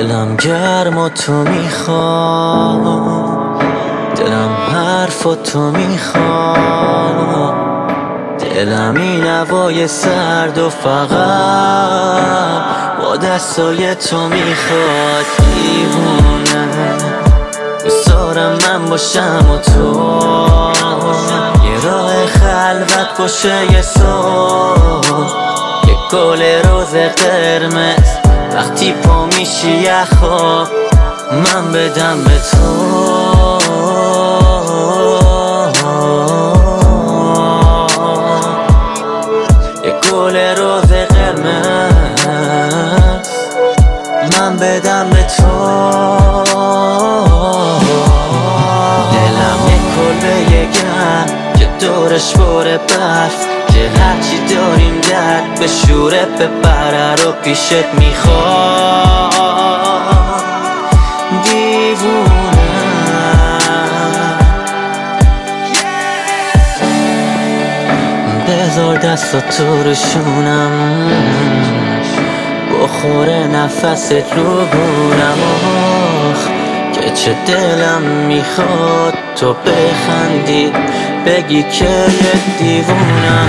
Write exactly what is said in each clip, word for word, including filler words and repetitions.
دلم گرم و تو میخواد، دلم حرف و تو میخواد، دلم این هوای سرد و فقط با دستای تو میخواد. دیوونه دوست دارم من باشم و تو، یه راه خلوت باشه یه صبح، یه گل روز قرمز وقتی پا میشی یه خواب من بدم به تو. یه گل روز قرمز من بدم به تو. دلم یه کلبه یه گرم که دورش باره برف، که هرچی داریم درد به شوره ببره رو پیشت میخواد. دیوونه بذار دستا تو روشونم، بخوره نفست رو بونم. آخ که چه دلم میخواد تو بخندی بگی که یه دیوونم.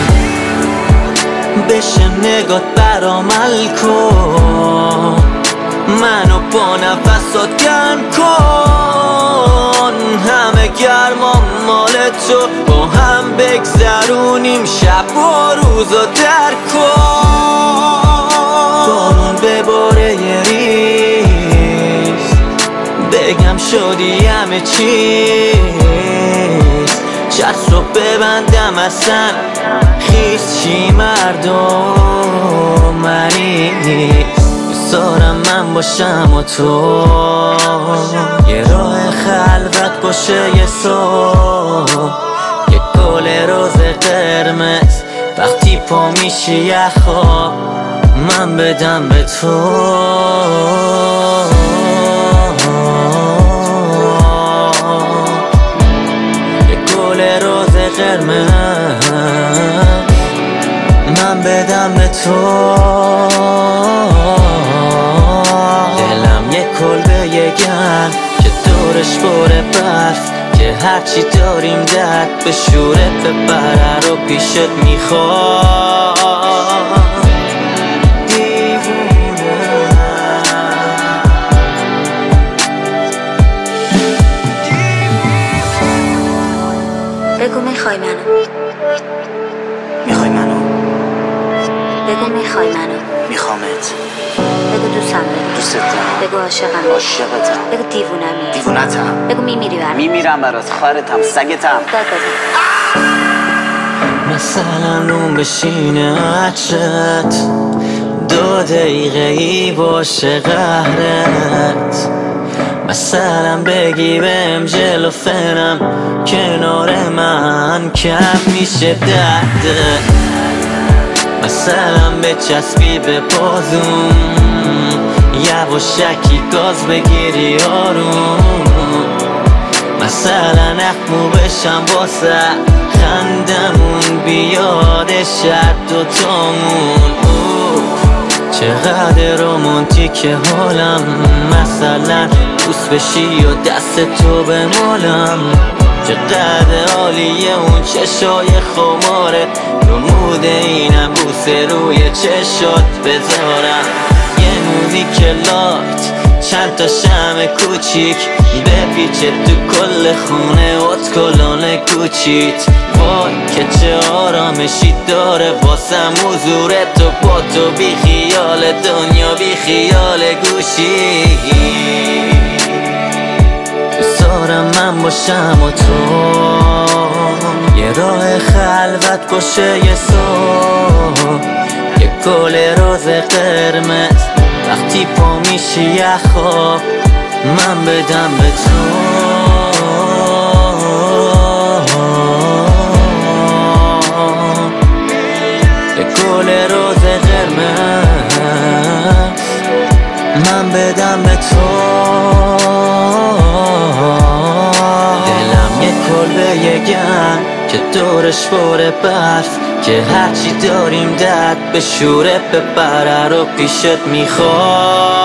بشه نگات برامل کن، منو با نفسات گرم کن، همه گرمام مال تو، با هم بگذرونیم شب و روزا درک کن. بارون بباره یه ریز بگم شدی همه چیز، چتر رو ببندم اصلا خیز چی مردم منی نیست. دوست دارم من باشم و تو، یه راه خلوت باشه یه صبح، یه گل روز قرمز وقتی پا میشی یه خواب من بدم به تو. یه گل روز قرمز من بدم به تو. دلم یه کلبه یه گرم که دورش باره برف، که هرچی داریم درد به شوره ببره رو پیشت میخواد. بگو میخوای منو، میخوای منو؟ بگو میخوای منو، میخوامت. بگو دوستم داری، دوست دارم. بگو عاشقم، عاشقتم. بگو دیوونمی، دیوونتم. بگو میمیری برام، میمیرم برات، خواهرتم، سگتم. داد بزن. مثلا روم بشینه عطرت، دو دقیقه ای باشه قهرت، مثلا بگی بهم جلوفنم کنار من کم میشه درده، مثلا بچسبی به بازون یواشکی گاز بگیری آروم، مثلا اخمو بشم واسه خندمون بیاد شب دوتامون. چقدر رومانتیک حالم، مثلا دوست بشی و دست تو بمالم، چقدر عالیه اون چشای خماره، رو موده اینم بوسه روی چشات بذارم. یه موزیک لایت چند تا شمع کوچیک بپیچه تو کل خونه اتکلون کوچیت، وای که چه آرامشی داره واسم حضور تو، با تو بی خیال دنیا بی خیال گوشی. دوست دارم من باشم و تو، یه راه خلوت باشه یه صبح، یه گل روز قرمز وقتی پا میشی یه خواب من بدم به تو. یه گل روز قرمز من بدم به تو. دلم یه کلبه یه گرم که دورش باره برف، که هرچی داریم درد به شوره ببره رو پیشت میخواد.